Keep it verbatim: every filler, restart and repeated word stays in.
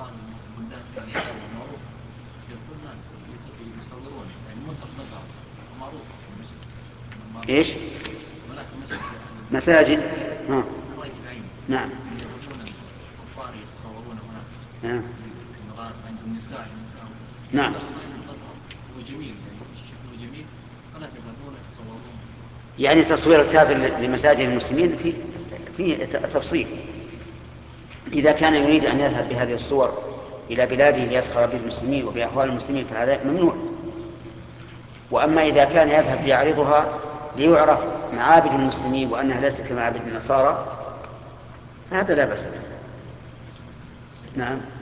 بعض البلدان يعني معروف يكون الناس يصورون يعني منطقة مزرعة معروفة في المسجد. إيش؟ هناك مسجد مساجد. ها. رأيت بعيني. نعم. يروحون الكفار يتصورون هناك. نعم. المغاربة عندهم نساء نساء. نعم. هو جميل يعني شكله جميل فلا يذهبون يتصورون. يعني تصوير الكافر لمساجد المسلمين في في تفصيل. إذا كان يريد أن يذهب بهذه الصور إلى بلاده ليسخر بالمسلمين وبأحوال المسلمين فهذا ممنوع. وأما إذا كان يذهب ليعرضها ليعرف معابد المسلمين وأنها ليست كمعابد النصارى فهذا لا بأس به. نعم.